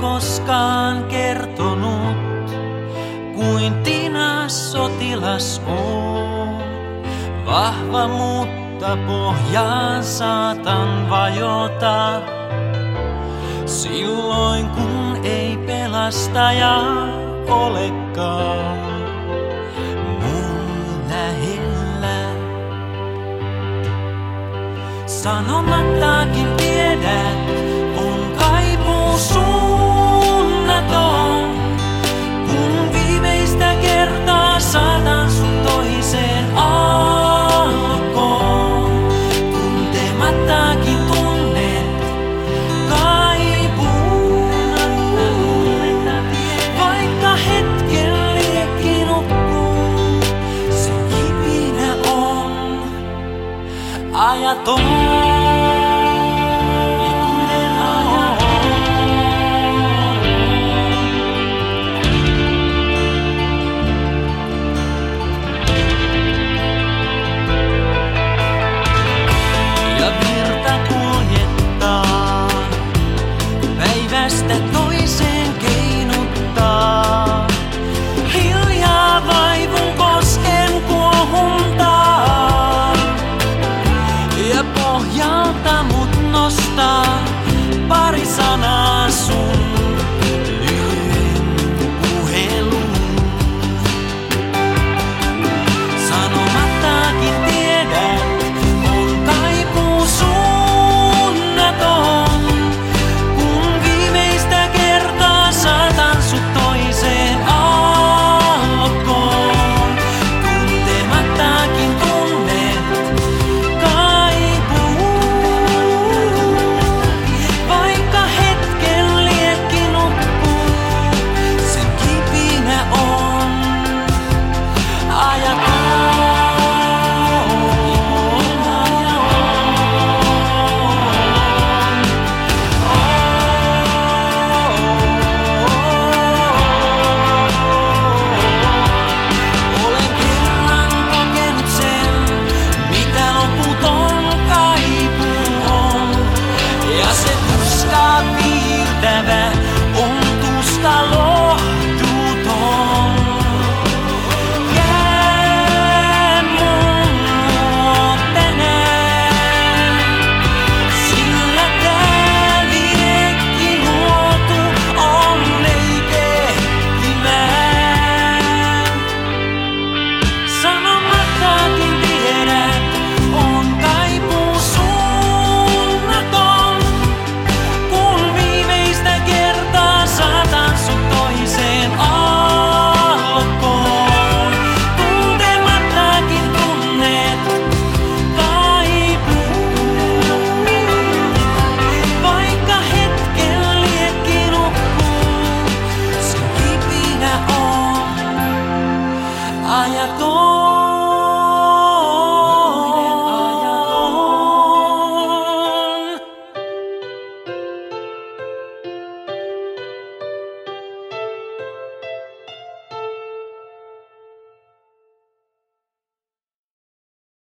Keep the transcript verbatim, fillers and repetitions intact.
koskaan kertonut, kuin Tina sotilas on. Vahva, mutta pohjaan saatan vajota. Silloin kun ei pelastajaa olekaan mun lähellä. Sanomattakin tiedät, on kaipuu suunnaton. Kun viimeistä kertaa saatan sut toiseen alkoon. Tuntemattakin tunnet kaipuun. Vaikka hetken liekki nukkuu, se kipinä on ajaton.